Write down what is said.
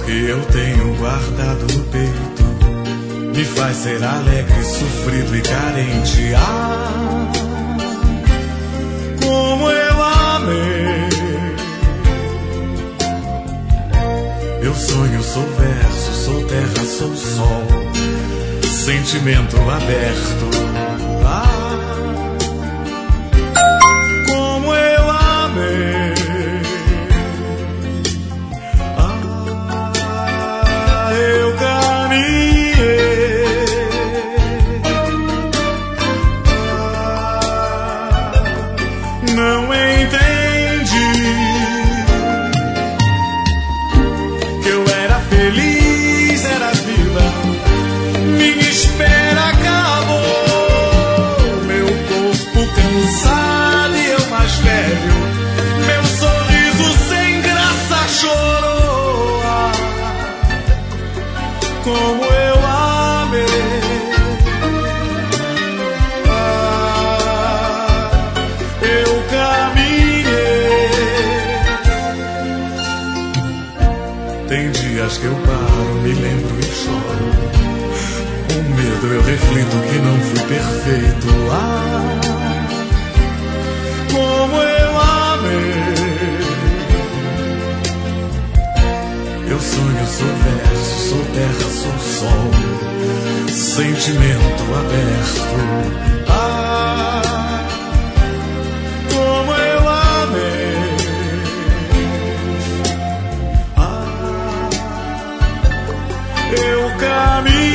que eu tenho guardado no peito me faz ser alegre, sofrido e carente. Ah, como eu amei. Eu sonho, sou verso, sou terra, sou sol, sentimento aberto. Ah, como eu amei. Ah, eu caminhei. Ah, não entendi que eu era feliz, era vida. Minha espera acabou, meu corpo cansado e eu mais velho, meu sorriso sem graça chorou. Ah, como eu amei. Ah, eu caminhei. Tem dias que eu paro, me lembro e choro. Com medo eu reflito que não fui perfeito. Ah, como eu amei. Eu sonho, sou verso, sou terra, sou sol, sentimento aberto. Ah, como eu amei. Ah, eu caminhei.